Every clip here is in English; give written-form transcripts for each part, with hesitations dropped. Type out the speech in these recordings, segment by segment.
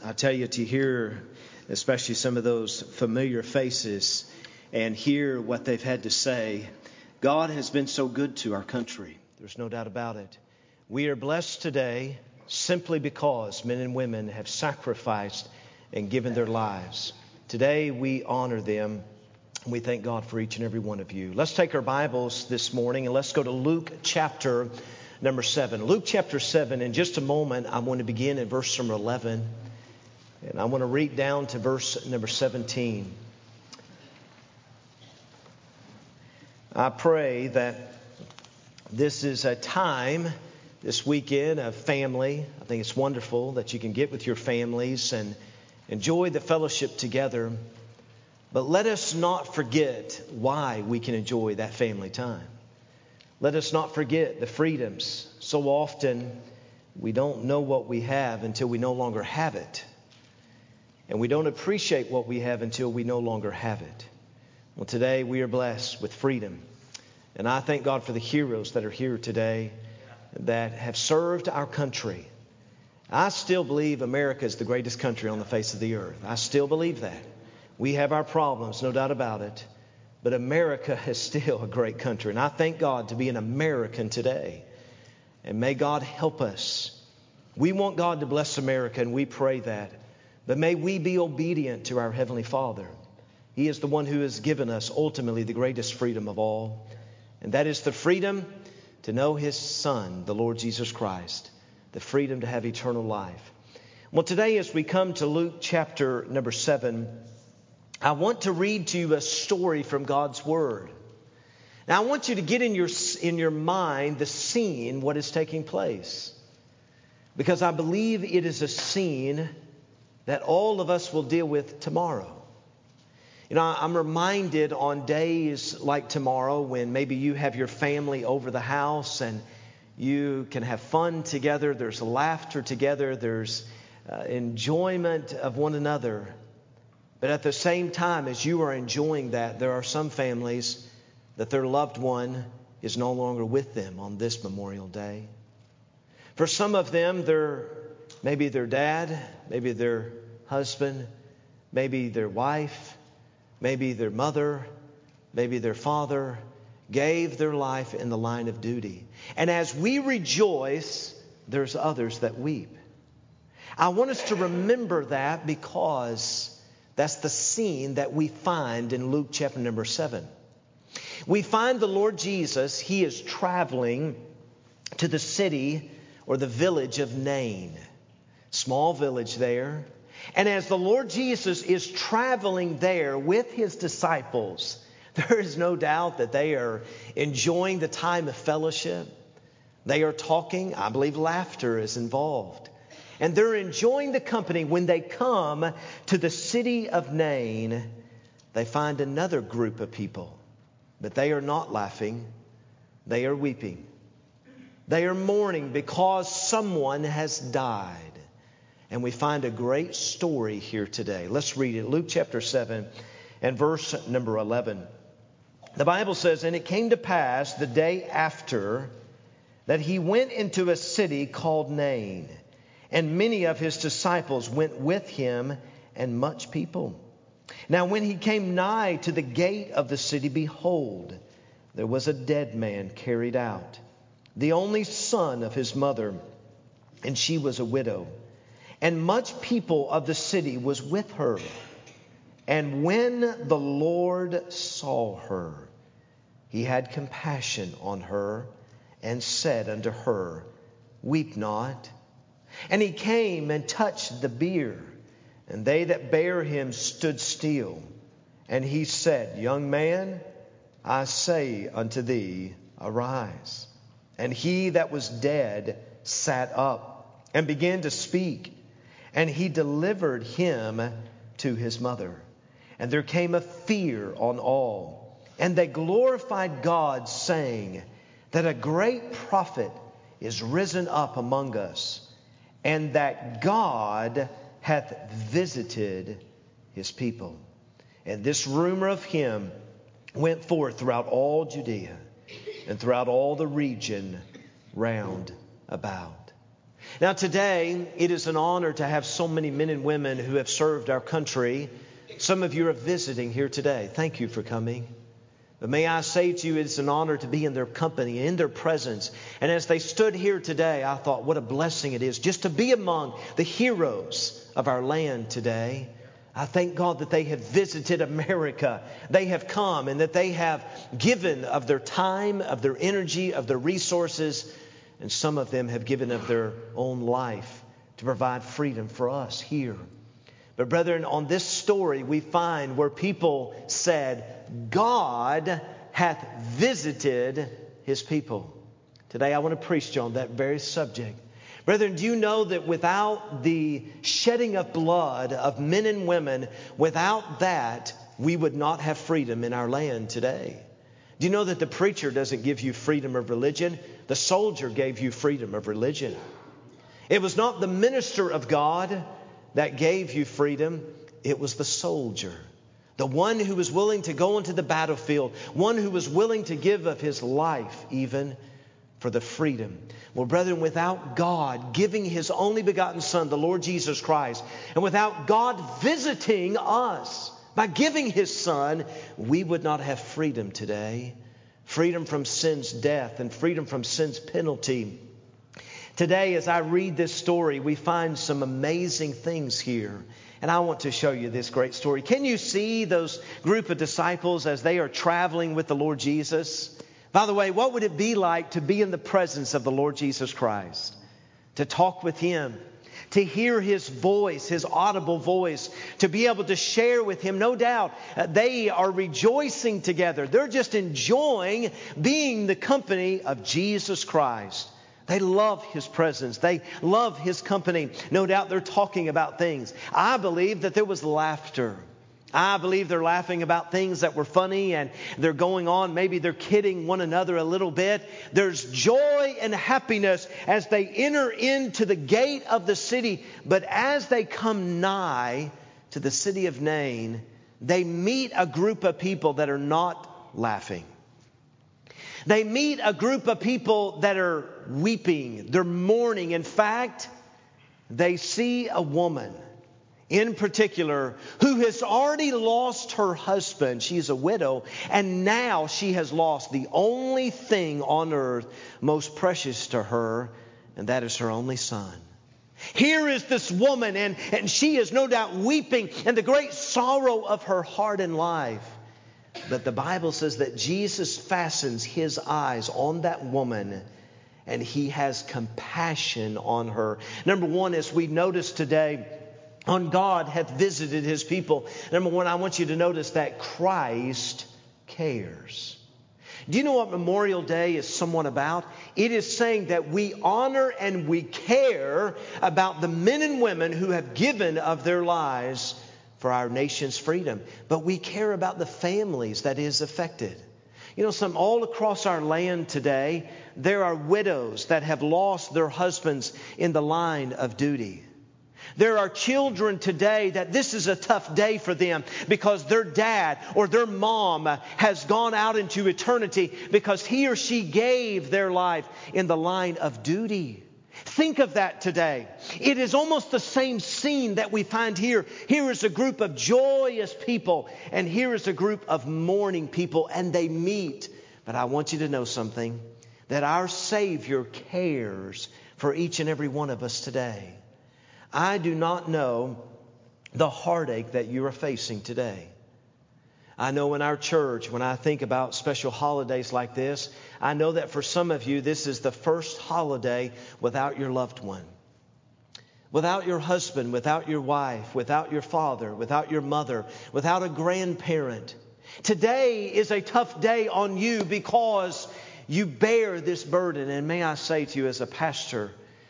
I tell you, to hear especially some of those familiar faces and hear what they've had to say, God has been so good to our country. There's no doubt about it. We are blessed today simply because men and women have sacrificed and given their lives. Today we honor them. We thank God for each and every one of you. Let's take our Bibles this morning and let's go to Luke chapter number 7. Luke chapter 7. In just a moment, I'm going to begin at verse number 11. And I want to read down to verse number 17. I pray that this is a time this weekend of family. I think it's wonderful that you can get with your families and enjoy the fellowship together. But let us not forget why we can enjoy that family time. Let us not forget the freedoms. So often we don't know what we have until we no longer have it. And we don't appreciate what we have until we no longer have it. Well, today we are blessed with freedom. And I thank God for the heroes that are here today that have served our country. I still believe America is the greatest country on the face of the earth. I still believe that. We have our problems, no doubt about it. But America is still a great country. And I thank God to be an American today. And may God help us. We want God to bless America, and we pray that. But may we be obedient to our Heavenly Father. He is the one who has given us ultimately the greatest freedom of all. And that is the freedom to know His Son, the Lord Jesus Christ. The freedom to have eternal life. Well, today as we come to Luke chapter number 7, I want to read to you a story from God's Word. Now I want you to get in your mind the scene, what is taking place. Because I believe it is a scene that all of us will deal with tomorrow. You know, I'm reminded on days like tomorrow when maybe you have your family over the house and you can have fun together. There's laughter together. There's enjoyment of one another. But at the same time as you are enjoying that, there are some families that their loved one is no longer with them on this Memorial Day. For some of them, maybe their dad, maybe their husband, maybe their wife, maybe their mother, maybe their father gave their life in the line of duty. And as we rejoice, there's others that weep. I want us to remember that because that's the scene that we find in Luke chapter number 7. We find the Lord Jesus, He is traveling to the city or the village of Nain. Small village there. And as the Lord Jesus is traveling there with His disciples, there is no doubt that they are enjoying the time of fellowship. They are talking. I believe laughter is involved. And they're enjoying the company. When they come to the city of Nain, they find another group of people. But they are not laughing. They are weeping. They are mourning because someone has died. And we find a great story here today. Let's read it. Luke chapter 7 and verse number 11. The Bible says, "And it came to pass the day after that He went into a city called Nain. And many of His disciples went with Him, and much people. Now when He came nigh to the gate of the city, behold, there was a dead man carried out, the only son of his mother, and she was a widow. And much people of the city was with her. And when the Lord saw her, He had compassion on her, and said unto her, Weep not. And He came and touched the bier, and they that bare Him stood still. And He said, Young man, I say unto thee, arise. And he that was dead sat up, and began to speak. And He delivered him to his mother. And there came a fear on all. And they glorified God, saying that a great prophet is risen up among us, and that God hath visited His people. And this rumor of Him went forth throughout all Judea and throughout all the region round about." Now today, it is an honor to have so many men and women who have served our country. Some of you are visiting here today. Thank you for coming. But may I say to you, it's an honor to be in their company, in their presence. And as they stood here today, I thought what a blessing it is just to be among the heroes of our land today. I thank God that they have visited America. They have come and that they have given of their time, of their energy, of their resources. And some of them have given of their own life to provide freedom for us here. But brethren, on this story we find where people said, God hath visited his people. Today I want to preach to you on that very subject. Brethren, do you know that without the shedding of blood of men and women, without that, we would not have freedom in our land today? Do you know that the preacher doesn't give you freedom of religion? The soldier gave you freedom of religion. It was not the minister of God that gave you freedom. It was the soldier. The one who was willing to go into the battlefield. One who was willing to give of his life even for the freedom. Well, brethren, without God giving his only begotten Son, the Lord Jesus Christ, and without God visiting us by giving his Son, we would not have freedom today. Freedom from sin's death and freedom from sin's penalty. Today, as I read this story, we find some amazing things here. And I want to show you this great story. Can you see those group of disciples as they are traveling with the Lord Jesus? By the way, what would it be like to be in the presence of the Lord Jesus Christ? To talk with him, to hear his voice, his audible voice, to be able to share with him. No doubt they are rejoicing together. They're just enjoying being the company of Jesus Christ. They love his presence. They love his company. No doubt they're talking about things. I believe that there was laughter. I believe they're laughing about things that were funny and they're going on. Maybe they're kidding one another a little bit. There's joy and happiness as they enter into the gate of the city. But as they come nigh to the city of Nain, they meet a group of people that are not laughing. They meet a group of people that are weeping. They're mourning. In fact, they see a woman in particular who has already lost her husband. She's a widow. And now she has lost the only thing on earth most precious to her. And that is her only son. Here is this woman and she is no doubt weeping in the great sorrow of her heart and life. But the Bible says that Jesus fastens his eyes on that woman and he has compassion on her. Number one, as we noticed today, on God hath visited his people. Number one, I want you to notice that Christ cares. Do you know what Memorial Day is somewhat about? It is saying that we honor and we care about the men and women who have given of their lives for our nation's freedom. But we care about the families that is affected. You know, all across our land today, there are widows that have lost their husbands in the line of duty. There are children today that this is a tough day for them because their dad or their mom has gone out into eternity because he or she gave their life in the line of duty. Think of that today. It is almost the same scene that we find here. Here is a group of joyous people and here is a group of mourning people and they meet. But I want you to know something, that our Savior cares for each and every one of us today. I do not know the heartache that you are facing today. I know in our church, when I think about special holidays like this, I know that for some of you, this is the first holiday without your loved one. Without your husband, without your wife, without your father, without your mother, without a grandparent. Today is a tough day on you because you bear this burden. And may I say to you as a pastor,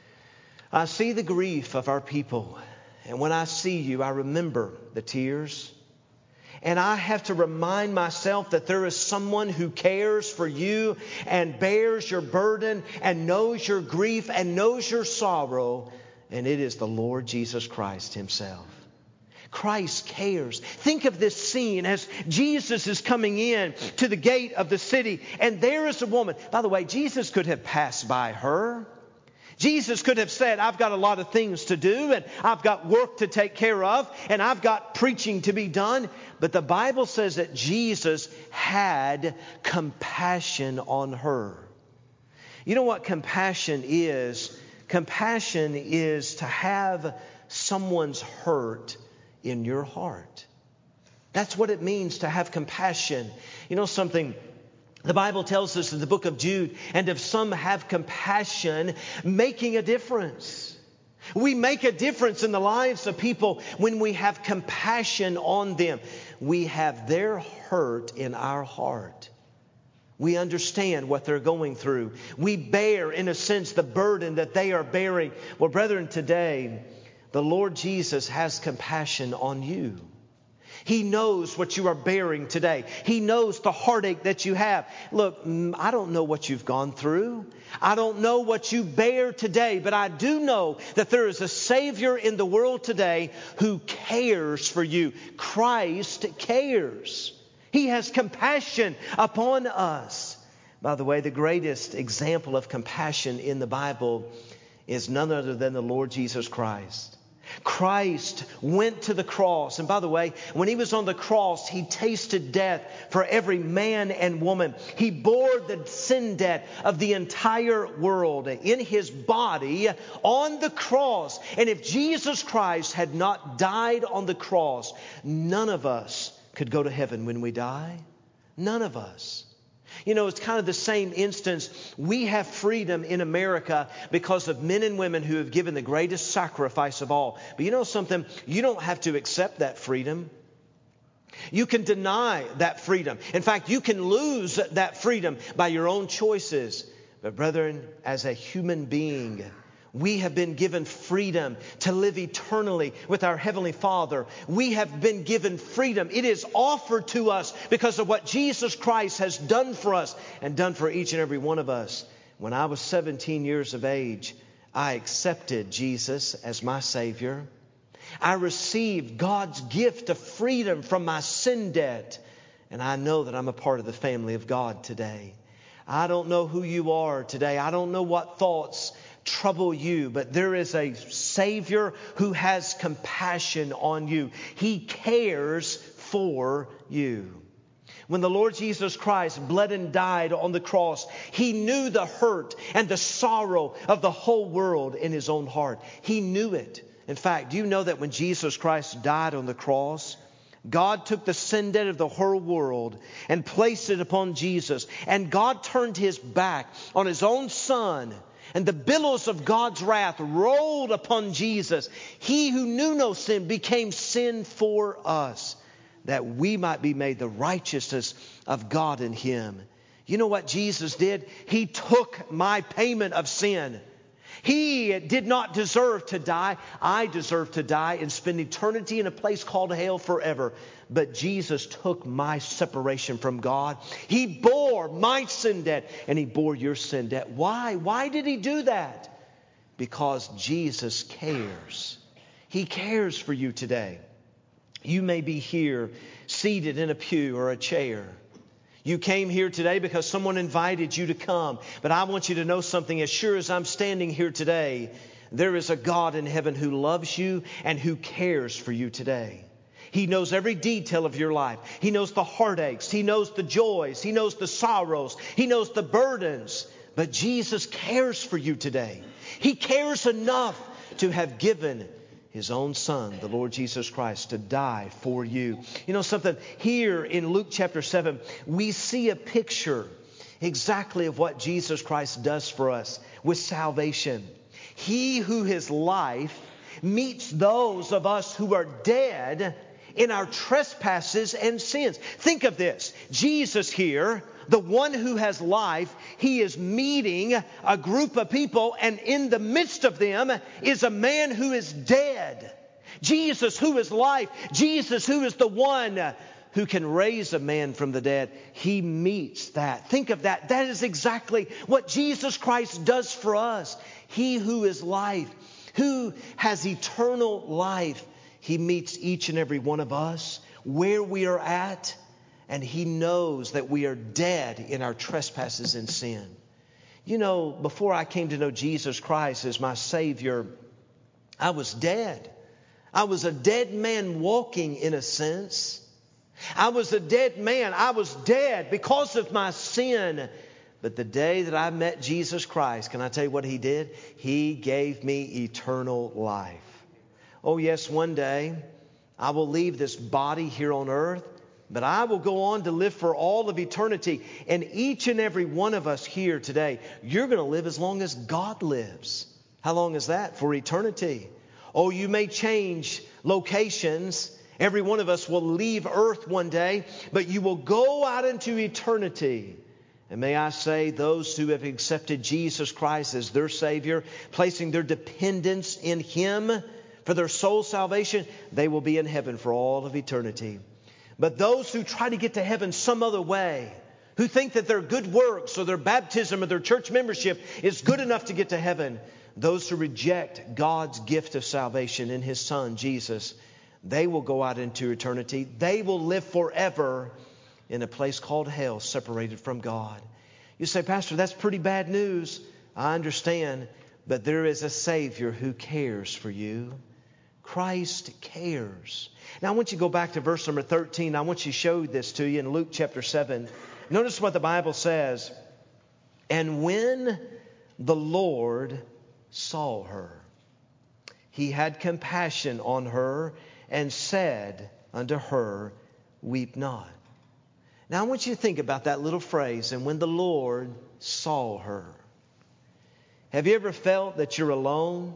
I see the grief of our people. And when I see you, I remember the tears. And I have to remind myself that there is someone who cares for you and bears your burden and knows your grief and knows your sorrow. And it is the Lord Jesus Christ himself. Christ cares. Think of this scene as Jesus is coming in to the gate of the city. And there is a woman. By the way, Jesus could have passed by her. Jesus could have said, I've got a lot of things to do, and I've got work to take care of, and I've got preaching to be done. But the Bible says that Jesus had compassion on her. You know what compassion is? Compassion is to have someone's hurt in your heart. That's what it means to have compassion. You know something? The Bible tells us in the book of Jude, and if some have compassion, making a difference. We make a difference in the lives of people when we have compassion on them. We have their hurt in our heart. We understand what they're going through. We bear, in a sense, the burden that they are bearing. Well, brethren, today, the Lord Jesus has compassion on you. He knows what you are bearing today. He knows the heartache that you have. Look, I don't know what you've gone through. I don't know what you bear today, but I do know that there is a Savior in the world today who cares for you. Christ cares. He has compassion upon us. By the way, the greatest example of compassion in the Bible is none other than the Lord Jesus Christ. Christ went to the cross. And by the way, when He was on the cross, He tasted death for every man and woman. He bore the sin debt of the entire world in His body on the cross. And if Jesus Christ had not died on the cross, none of us could go to heaven when we die. None of us. You know, it's kind of the same instance. We have freedom in America because of men and women who have given the greatest sacrifice of all. But you know something? You don't have to accept that freedom. You can deny that freedom. In fact, you can lose that freedom by your own choices. But brethren, as a human being, we have been given freedom to live eternally with our Heavenly Father. We have been given freedom. It is offered to us because of what Jesus Christ has done for us and done for each and every one of us. When I was 17 years of age, I accepted Jesus as my Savior. I received God's gift of freedom from my sin debt. And I know that I'm a part of the family of God today. I don't know who you are today. I don't know what thoughts trouble you, but there is a Savior who has compassion on you. He cares for you. When the Lord Jesus Christ bled and died on the cross, He knew the hurt and the sorrow of the whole world in His own heart. He knew it. In fact, do you know that when Jesus Christ died on the cross, God took the sin debt of the whole world and placed it upon Jesus. And God turned His back on His own Son. And the billows of God's wrath rolled upon Jesus. He who knew no sin became sin for us, that we might be made the righteousness of God in Him. You know what Jesus did? He took my payment of sin. He did not deserve to die. I deserve to die and spend eternity in a place called hell forever. But Jesus took my separation from God. He bore my sin debt and He bore your sin debt. Why? Why did He do that? Because Jesus cares. He cares for you today. You may be here seated in a pew or a chair. You came here today because someone invited you to come. But I want you to know something. As sure as I'm standing here today, there is a God in heaven who loves you and who cares for you today. He knows every detail of your life. He knows the heartaches. He knows the joys. He knows the sorrows. He knows the burdens. But Jesus cares for you today. He cares enough to have given His own Son, the Lord Jesus Christ, to die for you. You know something? Here in Luke chapter 7, we see a picture exactly of what Jesus Christ does for us with salvation. He who His life meets those of us who are dead in our trespasses and sins. Think of this. Jesus here, the one who has life, He is meeting a group of people, and in the midst of them is a man who is dead. Jesus who is life. Jesus who is the one who can raise a man from the dead. He meets that. Think of that. That is exactly what Jesus Christ does for us. He who is life, who has eternal life, He meets each and every one of us where we are at. And He knows that we are dead in our trespasses and sin. You know, before I came to know Jesus Christ as my Savior, I was dead. I was a dead man walking, in a sense. I was a dead man. I was dead because of my sin. But the day that I met Jesus Christ, can I tell you what He did? He gave me eternal life. Oh yes, one day I will leave this body here on earth, but I will go on to live for all of eternity. And each and every one of us here today, you're going to live as long as God lives. How long is that? For eternity. Oh, you may change locations. Every one of us will leave earth one day, but you will go out into eternity. And may I say, those who have accepted Jesus Christ as their Savior, placing their dependence in Him for their soul salvation, they will be in heaven for all of eternity. But those who try to get to heaven some other way, who think that their good works or their baptism or their church membership is good enough to get to heaven, those who reject God's gift of salvation in His Son, Jesus, they will go out into eternity. They will live forever in a place called hell, separated from God. You say, Pastor, that's pretty bad news. I understand, but there is a Savior who cares for you. Christ cares. Now, I want you to go back to verse number 13. I want you to show this to you in Luke chapter 7. Notice what the Bible says. And when the Lord saw her, He had compassion on her and said unto her, Weep not. Now, I want you to think about that little phrase, and when the Lord saw her. Have you ever felt that you're alone?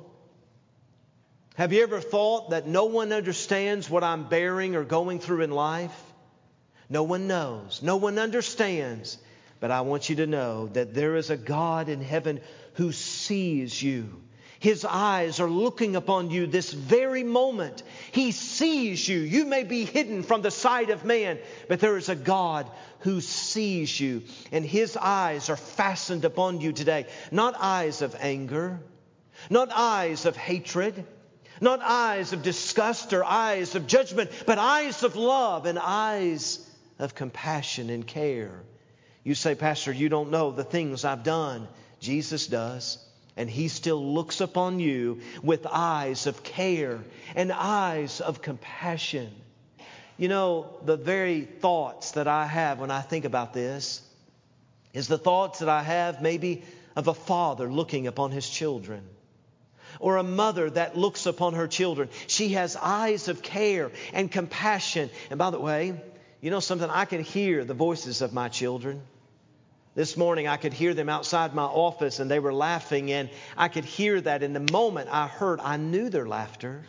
Have you ever thought that no one understands what I'm bearing or going through in life? No one knows. No one understands. But I want you to know that there is a God in heaven who sees you. His eyes are looking upon you this very moment. He sees you. You may be hidden from the sight of man, but there is a God who sees you. And His eyes are fastened upon you today. Not eyes of anger, not eyes of hatred, not eyes of disgust or eyes of judgment, but eyes of love and eyes of compassion and care. You say, Pastor, you don't know the things I've done. Jesus does. And He still looks upon you with eyes of care and eyes of compassion. You know, the very thoughts that I have when I think about this is the thoughts that I have maybe of a father looking upon his children, or a mother that looks upon her children. She has eyes of care and compassion. And by the way, you know something? I can hear the voices of my children. This morning I could hear them outside my office and they were laughing, and I could hear that. In the moment I knew their laughter.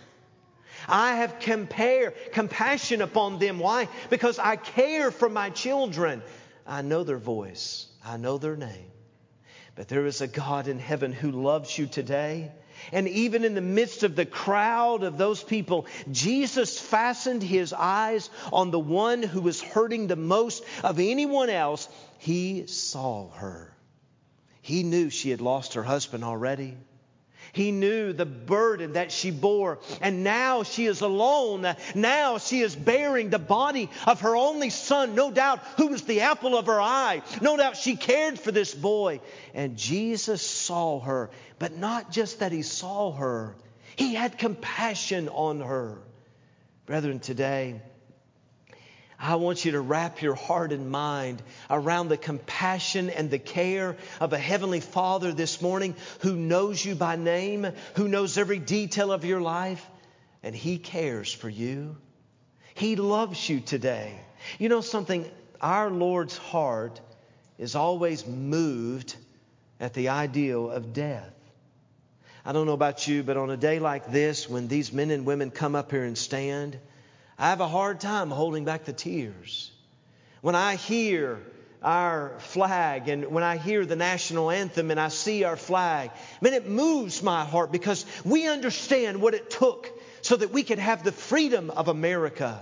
I have compassion upon them. Why? Because I care for my children. I know their voice. I know their name. But there is a God in heaven who loves you today. And even in the midst of the crowd of those people, Jesus fastened His eyes on the one who was hurting the most of anyone else. He saw her. He knew she had lost her husband already. He knew the burden that she bore. And now she is alone. Now she is bearing the body of her only son, no doubt, who was the apple of her eye. No doubt she cared for this boy. And Jesus saw her. But not just that He saw her. He had compassion on her. Brethren, today, I want you to wrap your heart and mind around the compassion and the care of a Heavenly Father this morning who knows you by name, who knows every detail of your life, and He cares for you. He loves you today. You know something? Our Lord's heart is always moved at the ideal of death. I don't know about you, but on a day like this, when these men and women come up here and stand, I have a hard time holding back the tears. When I hear our flag and when I hear the national anthem and I see our flag, man, it moves my heart because we understand what it took so that we could have the freedom of America.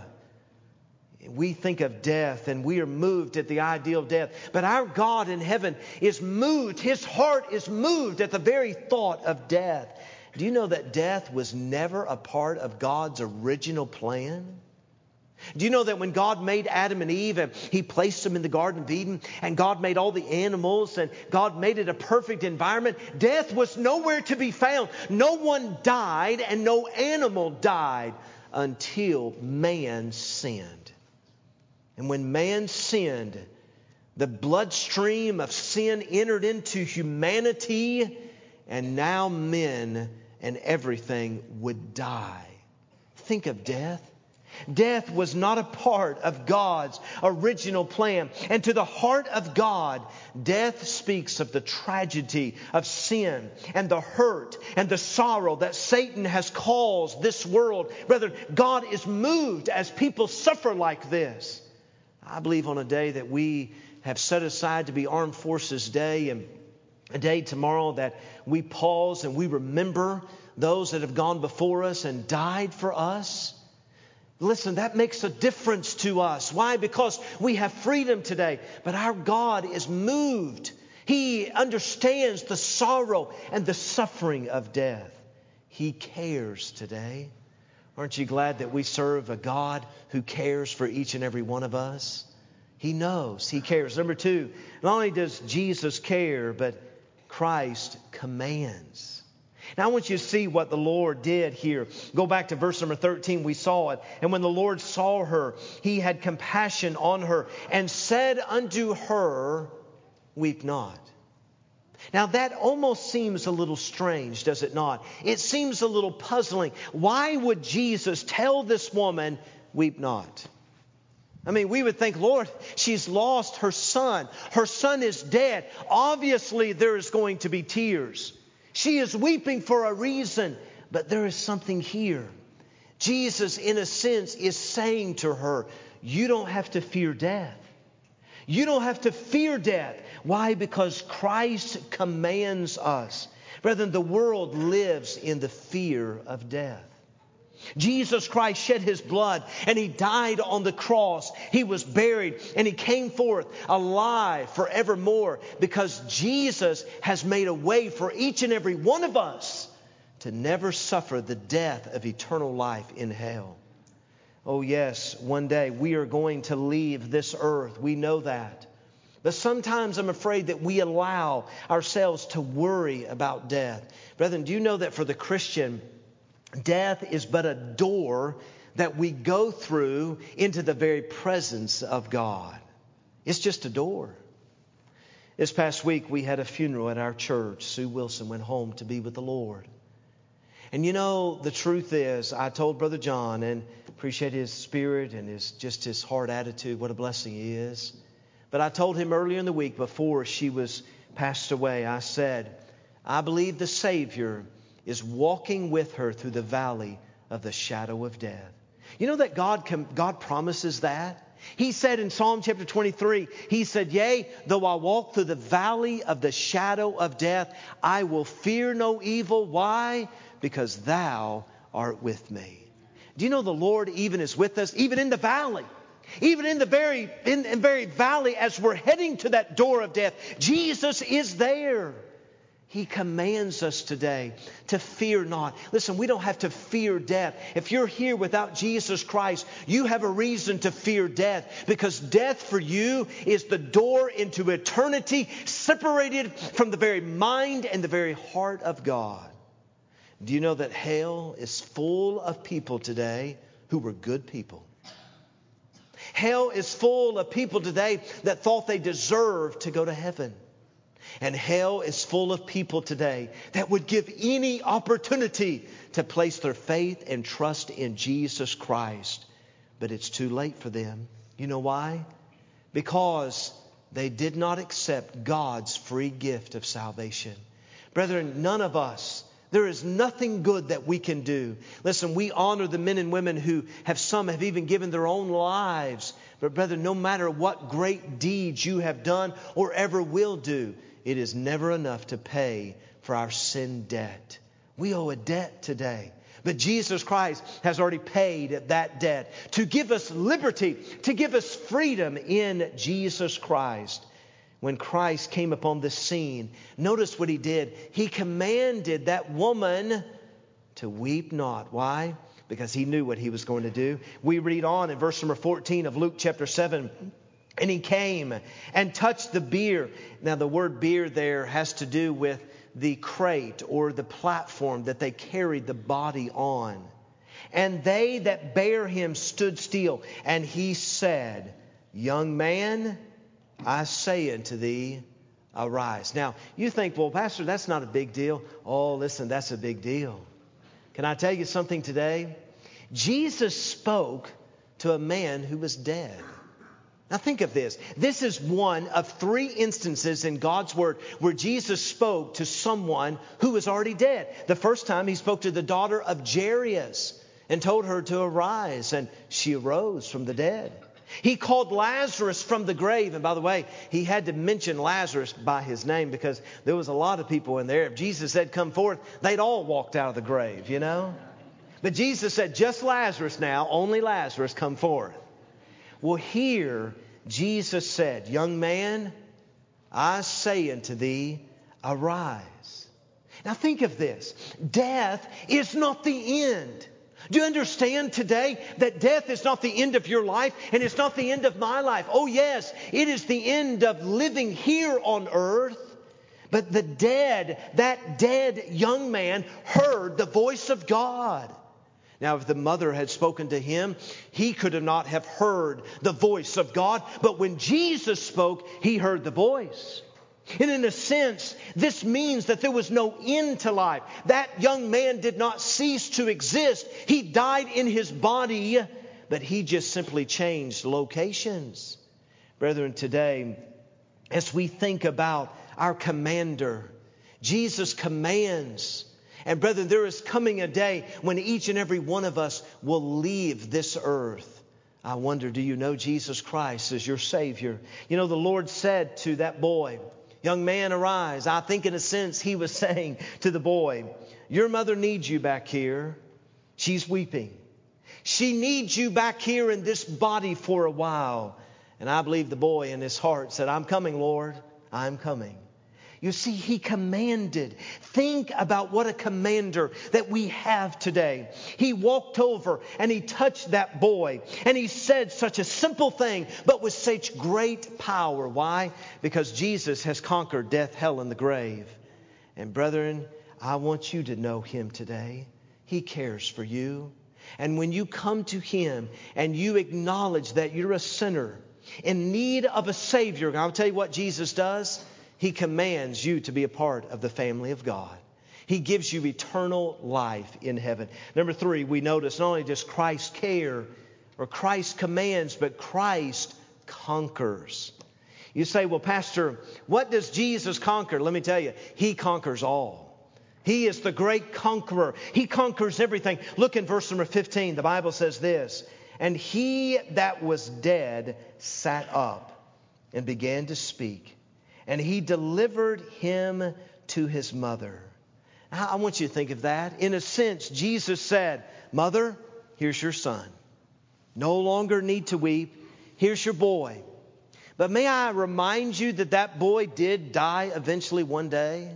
We think of death and we are moved at the ideal of death. But our God in heaven is moved. His heart is moved at the very thought of death. Do you know that death was never a part of God's original plan? Do you know that when God made Adam and Eve and He placed them in the Garden of Eden, and God made all the animals and God made it a perfect environment, death was nowhere to be found. No one died and no animal died until man sinned. And when man sinned, the bloodstream of sin entered into humanity, and now men and everything would die. Think of death. Death was not a part of God's original plan. And to the heart of God, death speaks of the tragedy of sin and the hurt and the sorrow that Satan has caused this world. Brethren, God is moved as people suffer like this. I believe on a day that we have set aside to be Armed Forces Day, and a day tomorrow that we pause and we remember those that have gone before us and died for us. Listen, that makes a difference to us. Why? Because we have freedom today. But our God is moved. He understands the sorrow and the suffering of death. He cares today. Aren't you glad that we serve a God who cares for each and every one of us? He knows. He cares. Number two, not only does Jesus care, but Christ commands. Now I want you to see what the Lord did here. Go back to verse number 13. We saw it. And when the Lord saw her, He had compassion on her and said unto her, weep not. Now that almost seems a little strange, does it not? It seems a little puzzling. Why would Jesus tell this woman, weep not? I mean, we would think, Lord, she's lost her son. Her son is dead. Obviously, there is going to be tears. She is weeping for a reason, but there is something here. Jesus, in a sense, is saying to her, you don't have to fear death. You don't have to fear death. Why? Because Christ commands us. Brethren, the world lives in the fear of death. Jesus Christ shed His blood and He died on the cross. He was buried and He came forth alive forevermore because Jesus has made a way for each and every one of us to never suffer the death of eternal life in hell. Oh yes, one day we are going to leave this earth. We know that. But sometimes I'm afraid that we allow ourselves to worry about death. Brethren, do you know that for the Christian, death is but a door that we go through into the very presence of God. It's just a door. This past week we had a funeral at our church. Sue Wilson went home to be with the Lord. And you know, the truth is, I told Brother John, and appreciate his spirit and his heart attitude, what a blessing he is. But I told him earlier in the week before she was passed away, I said, I believe the Savior is walking with her through the valley of the shadow of death. You know that God promises that? He said in Psalm chapter 23, He said, yea, though I walk through the valley of the shadow of death, I will fear no evil. Why? Because Thou art with me. Do you know the Lord even is with us, even in the valley? Even in the very valley as we're heading to that door of death, Jesus is there. He commands us today to fear not. Listen, we don't have to fear death. If you're here without Jesus Christ, you have a reason to fear death, because death for you is the door into eternity, separated from the very mind and the very heart of God. Do you know that hell is full of people today who were good people? Hell is full of people today that thought they deserved to go to heaven. And hell is full of people today that would give any opportunity to place their faith and trust in Jesus Christ. But it's too late for them. You know why? Because they did not accept God's free gift of salvation. Brethren, none of us, there is nothing good that we can do. Listen, we honor the men and women who some have even given their own lives. But brethren, no matter what great deeds you have done or ever will do, it is never enough to pay for our sin debt. We owe a debt today. But Jesus Christ has already paid that debt to give us liberty, to give us freedom in Jesus Christ. When Christ came upon the scene, notice what He did. He commanded that woman to weep not. Why? because he knew what he was going to do. We read on in verse number 14 of Luke chapter 7. And he came and touched the bier. Now the word bier there has to do with the crate or the platform that they carried the body on. And they that bare him stood still. And he said, Young man, I say unto thee, arise. Now you think, well, Pastor, that's not a big deal. Oh, listen, that's a big deal. Can I tell you something today? Jesus spoke to a man who was dead. Now think of this. This is one of 3 instances in God's Word where Jesus spoke to someone who was already dead. The first time he spoke to the daughter of Jairus and told her to arise, and she arose from the dead. He called Lazarus from the grave. And by the way, he had to mention Lazarus by his name because there was a lot of people in there. If Jesus said, come forth, they'd all walked out of the grave, you know. But Jesus said, just Lazarus now, only Lazarus come forth. Well, here Jesus said, Young man, I say unto thee, arise. Now think of this. Death is not the end. Do you understand today that death is not the end of your life and it's not the end of my life? Oh yes, it is the end of living here on earth. But that dead young man heard the voice of God. Now, if the mother had spoken to him, he could not have heard the voice of God. But when Jesus spoke, he heard the voice. And in a sense, this means that there was no end to life. That young man did not cease to exist. He died in his body, but he just simply changed locations. Brethren, today, as we think about our commander, Jesus commands. And brethren, there is coming a day when each and every one of us will leave this earth. I wonder, do you know Jesus Christ as your Savior? You know, the Lord said to that boy, Young man, arise. I think in a sense he was saying to the boy, your mother needs you back here. She's weeping. She needs you back here in this body for a while. And I believe the boy in his heart said, I'm coming, Lord. I'm coming. You see, he commanded. Think about what a commander that we have today. He walked over and he touched that boy. And he said such a simple thing, but with such great power. Why? Because Jesus has conquered death, hell, and the grave. And brethren, I want you to know him today. He cares for you. And when you come to him and you acknowledge that you're a sinner in need of a Savior, I'll tell you what Jesus does. He commands you to be a part of the family of God. He gives you eternal life in heaven. Number 3, we notice not only does Christ care or Christ commands, but Christ conquers. You say, well, Pastor, what does Jesus conquer? Let me tell you, he conquers all. He is the great conqueror. He conquers everything. Look in verse number 15. The Bible says this, and he that was dead sat up and began to speak. And he delivered him to his mother. Now, I want you to think of that. In a sense, Jesus said, Mother, here's your son. No longer need to weep. Here's your boy. But may I remind you that that boy did die eventually one day.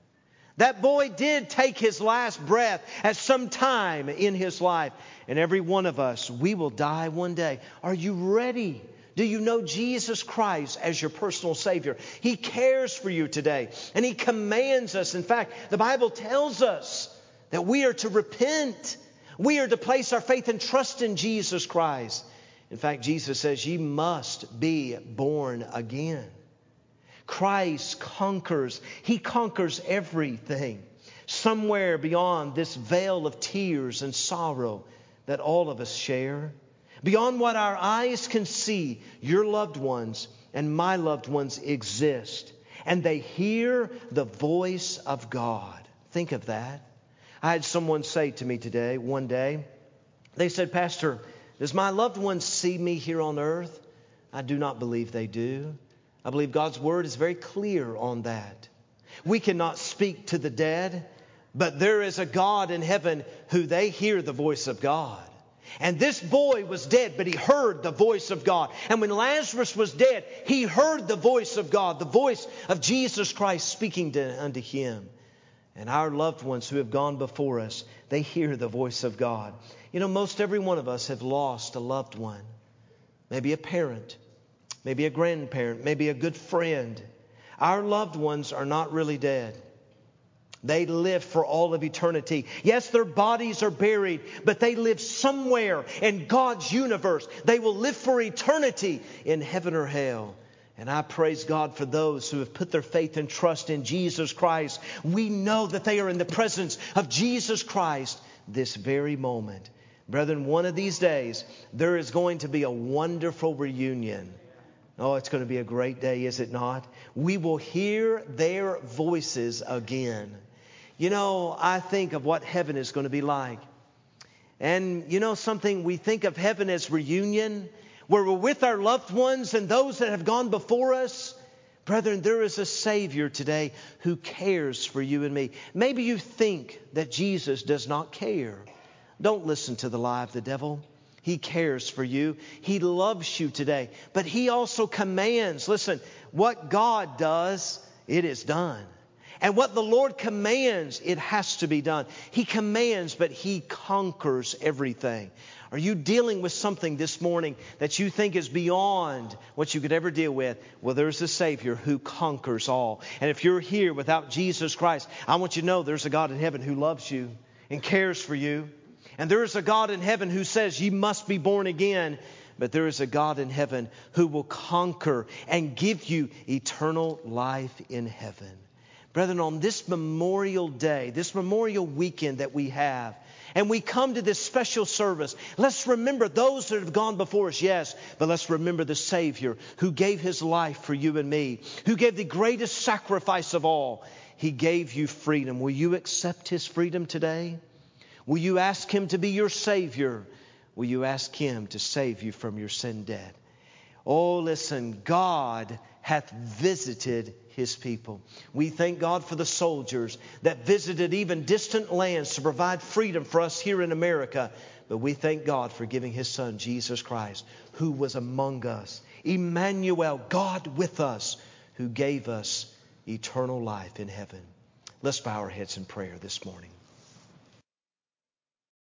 That boy did take his last breath at some time in his life. And every one of us, we will die one day. Are you ready? Do you know Jesus Christ as your personal Savior? He cares for you today. And He commands us. In fact, the Bible tells us that we are to repent. We are to place our faith and trust in Jesus Christ. In fact, Jesus says, ye must be born again. Christ conquers. He conquers everything. Somewhere beyond this veil of tears and sorrow that all of us share. Beyond what our eyes can see, your loved ones and my loved ones exist. And they hear the voice of God. Think of that. I had someone say to me today, one day, they said, Pastor, does my loved ones see me here on earth? I do not believe they do. I believe God's Word is very clear on that. We cannot speak to the dead, but there is a God in heaven who they hear the voice of God. And this boy was dead, but he heard the voice of God. And when Lazarus was dead, he heard the voice of God, the voice of Jesus Christ speaking unto him. And our loved ones who have gone before us, they hear the voice of God. You know, most every one of us have lost a loved one. Maybe a parent, maybe a grandparent, maybe a good friend. Our loved ones are not really dead. They live for all of eternity. Yes, their bodies are buried, but they live somewhere in God's universe. They will live for eternity in heaven or hell. And I praise God for those who have put their faith and trust in Jesus Christ. We know that they are in the presence of Jesus Christ this very moment. Brethren, one of these days, there is going to be a wonderful reunion. Oh, it's going to be a great day, is it not? We will hear their voices again. You know, I think of what heaven is going to be like. And you know something, we think of heaven as reunion, where we're with our loved ones and those that have gone before us. Brethren, there is a Savior today who cares for you and me. Maybe you think that Jesus does not care. Don't listen to the lie of the devil. He cares for you. He loves you today. But He also commands. Listen, what God does, it is done. And what the Lord commands, it has to be done. He commands, but He conquers everything. Are you dealing with something this morning that you think is beyond what you could ever deal with? Well, there's a Savior who conquers all. And if you're here without Jesus Christ, I want you to know there's a God in heaven who loves you and cares for you. And there is a God in heaven who says you must be born again. But there is a God in heaven who will conquer and give you eternal life in heaven. Brethren, on this Memorial Day, this Memorial Weekend that we have, and we come to this special service, let's remember those that have gone before us, yes, but let's remember the Savior who gave His life for you and me, who gave the greatest sacrifice of all. He gave you freedom. Will you accept His freedom today? Will you ask Him to be your Savior? Will you ask Him to save you from your sin debt? Oh, listen, God hath visited His people. We thank God for the soldiers that visited even distant lands to provide freedom for us here in America. But we thank God for giving His Son, Jesus Christ, who was among us. Emmanuel, God with us, who gave us eternal life in heaven. Let's bow our heads in prayer this morning.